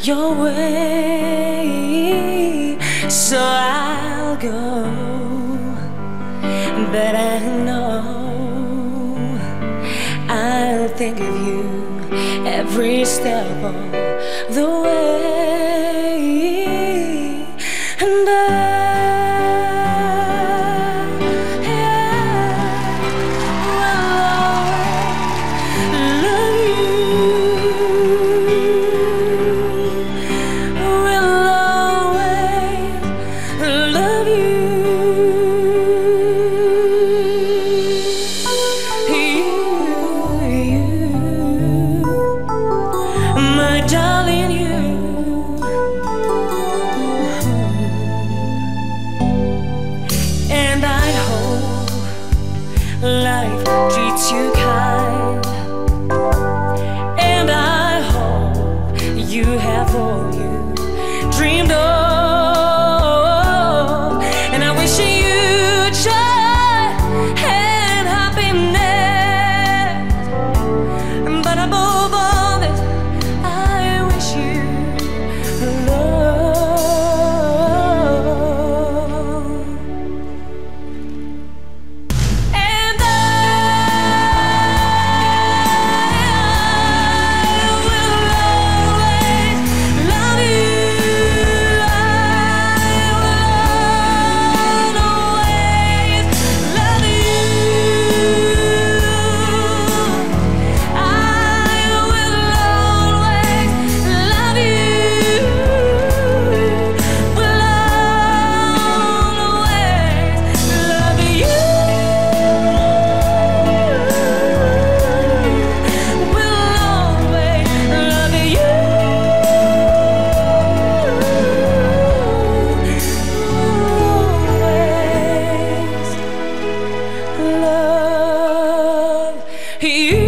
your way, so I'll go. But I know I'll think of you every step of the way, and darling, you. And I hope life treats you kind, and I hope you have all you dreamed of, and I wish you joy and happiness, but above all this, you.